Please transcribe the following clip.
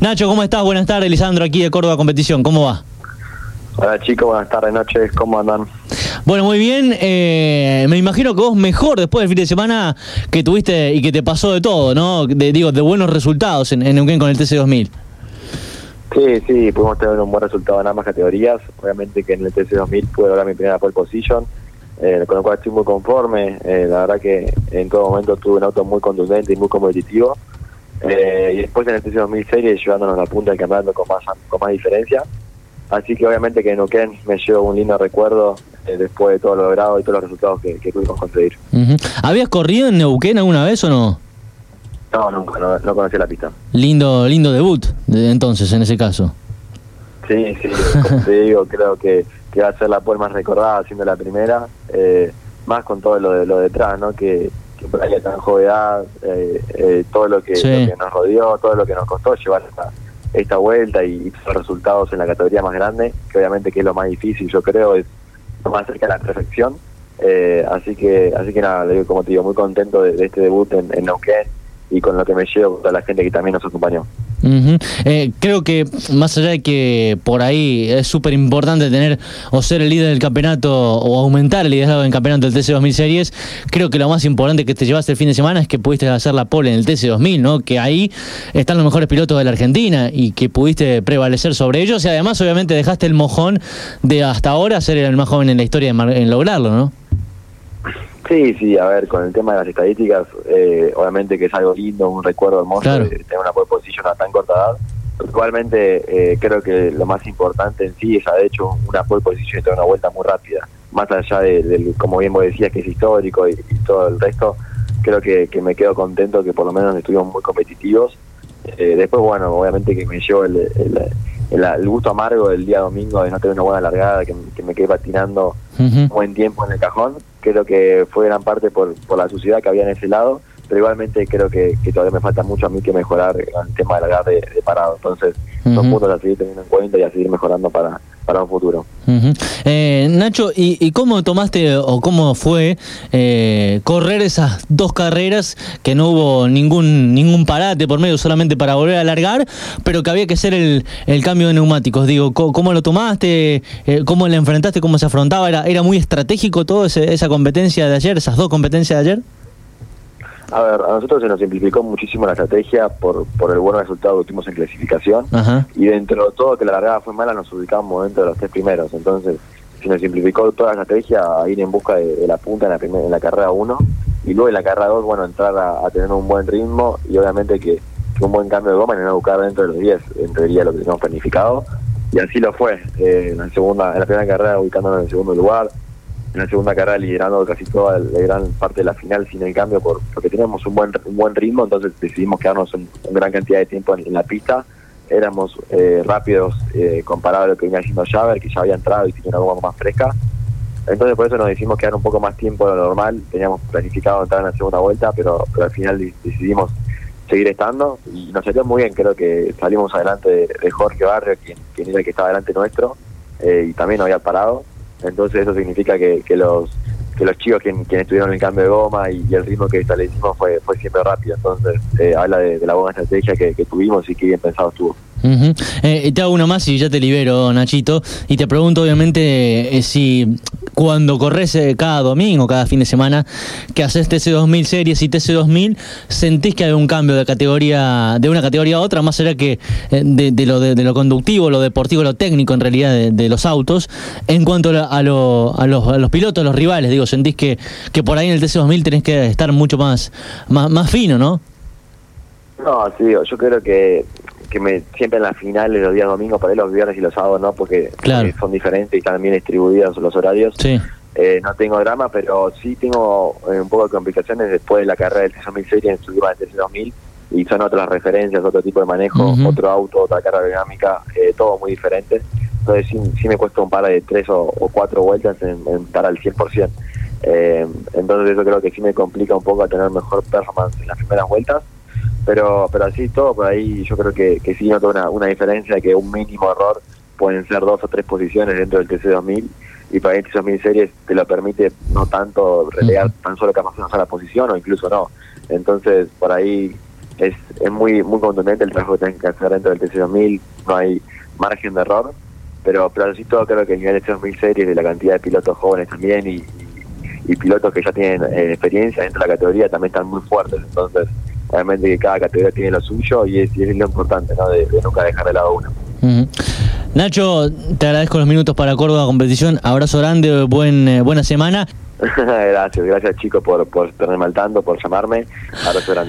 Nacho, ¿cómo estás? Buenas tardes, Lisandro, aquí de Córdoba Competición. ¿Cómo va? Hola chicos, buenas tardes, noches, ¿cómo andan? Bueno, muy bien. Me imagino que vos mejor después del fin de semana que tuviste y que te pasó de todo, ¿no? De buenos resultados en Neuquén con el TC2000. Sí, pudimos tener un buen resultado en ambas categorías. Obviamente que en el TC2000 pude lograr mi primera pole position, con lo cual estoy muy conforme. La verdad que en todo momento tuve un auto muy contundente y muy competitivo. Y después en el TC2000 Series llevándonos a la punta del campeonato con más diferencia. Así que obviamente que en Neuquén me llevo un lindo recuerdo después de todo lo logrado y todos los resultados que pudimos conseguir. ¿Habías corrido en Neuquén alguna vez o no? No, nunca, no conocí la pista. Lindo debut, entonces, en ese caso. Sí, como te digo, creo que va a ser la pole más recordada siendo la primera, más con todo lo detrás, ¿no? Que por ahí a tan joven edad, todo lo que nos rodeó, todo lo que nos costó llevar esta vuelta y los resultados en la categoría más grande, que obviamente que es lo más difícil, yo creo, es lo más cerca de la perfección. Así que nada, como te digo, muy contento de este debut en Neuquén y con lo que me llevo a la gente que también nos acompañó. Creo que más allá de que por ahí es súper importante tener o ser el líder del campeonato o aumentar el liderazgo del campeonato del TC2000 Series, creo que lo más importante que te llevaste el fin de semana es que pudiste hacer la pole en el TC2000, ¿no? Que ahí están los mejores pilotos de la Argentina y que pudiste prevalecer sobre ellos y además obviamente dejaste el mojón de hasta ahora ser el más joven en la historia en lograrlo, ¿no? Sí, a ver, con el tema de las estadísticas, obviamente que es algo lindo, un recuerdo hermoso, claro, de tener una pole position a tan corta edad. Igualmente, creo que lo más importante en sí es haber hecho una pole position y tener una vuelta muy rápida. Más allá de como bien vos decías, que es histórico y todo el resto, creo que me quedo contento que por lo menos estuvimos muy competitivos. Después, bueno, obviamente que me llevo el gusto amargo del día domingo de no tener una buena largada, que me quedé patinando un buen tiempo en el cajón. Creo que fue gran parte por la suciedad que había en ese lado, pero igualmente creo que todavía me falta mucho a mí que mejorar en el tema de largar de parado. Entonces son puntos a seguir teniendo en cuenta y a seguir mejorando para un futuro. Nacho, ¿y cómo tomaste o cómo fue correr esas dos carreras que no hubo ningún parate por medio solamente para volver a largar, pero que había que hacer el cambio de neumáticos? Digo, ¿cómo lo tomaste? ¿Cómo le enfrentaste? ¿Cómo se afrontaba? ¿Era muy estratégico todo esa competencia de ayer, esas dos competencias de ayer? A ver, a nosotros se nos simplificó muchísimo la estrategia por el buen resultado que tuvimos en clasificación. Ajá. Y dentro de todo que la largada fue mala, nos ubicamos dentro de los 3 primeros. Entonces se nos simplificó toda la estrategia a ir en busca de la punta en la carrera 1 y luego en la carrera 2, bueno, entrar a tener un buen ritmo y obviamente que un buen cambio de goma y no buscar dentro de los 10, entraría lo que teníamos planificado. Y así lo fue. En la primera carrera ubicándonos en el segundo lugar. En la segunda carrera liderando casi toda la gran parte de la final sin el cambio porque teníamos un buen ritmo, entonces decidimos quedarnos en gran cantidad de tiempo en la pista. Éramos rápidos comparado a lo que venía haciendo Javer, que ya había entrado y tenía una goma más fresca. Entonces por eso nos decidimos quedar un poco más tiempo de lo normal. Teníamos planificado entrar en la segunda vuelta, pero al final decidimos seguir estando y nos salió muy bien. Creo que salimos adelante de Jorge Barrio, quien era el que estaba delante nuestro, y también no había parado. Entonces eso significa que los chicos quienes estuvieron en el cambio de goma y el ritmo que establecimos fue siempre rápido. Entonces habla de la buena estrategia que tuvimos y que bien pensado estuvo. Te hago una más y ya te libero, Nachito, y te pregunto obviamente si cuando corres cada domingo, cada fin de semana que haces TC2000 Series y TC2000, ¿sentís que hay un cambio de categoría, de una categoría a otra, más allá que de lo conductivo, lo deportivo, lo técnico en realidad de los autos, en cuanto a los pilotos, a los rivales? Digo, ¿sentís que por ahí en el TC2000 tenés que estar mucho más fino, no? No, sí, yo creo que siempre en las finales, los días domingos, para ahí los viernes y los sábados, ¿no? Porque son diferentes y están bien distribuidos los horarios. Sí. No tengo drama, pero sí tengo un poco de complicaciones después de la carrera del TC2000 Series en su última del TC2000 y son otras referencias, otro tipo de manejo, otro auto, otra carga dinámica, todo muy diferente. Entonces sí me cuesta un par de 3 o 4 vueltas en estar al 100%. Entonces eso creo que sí me complica un poco a tener mejor performance en las primeras vueltas. Pero así todo, por ahí yo creo que sí noto una diferencia, que un mínimo error pueden ser 2 o 3 posiciones dentro del TC2000 y para el TC2000 Series te lo permite no tanto relegar tan solo capaz de una sola posición o incluso no. Entonces por ahí es muy contundente el trabajo que tienen que hacer dentro del TC2000, no hay margen de error, pero así todo creo que el nivel de TC2000 series, de la cantidad de pilotos jóvenes también y pilotos que ya tienen experiencia dentro de la categoría también están muy fuertes, entonces realmente que cada categoría tiene lo suyo y es lo importante, ¿no? De nunca dejar de lado uno. Nacho, te agradezco los minutos para Córdoba Competición, abrazo grande, buena semana. Gracias chicos por tenerme al tanto, por llamarme, abrazo grande.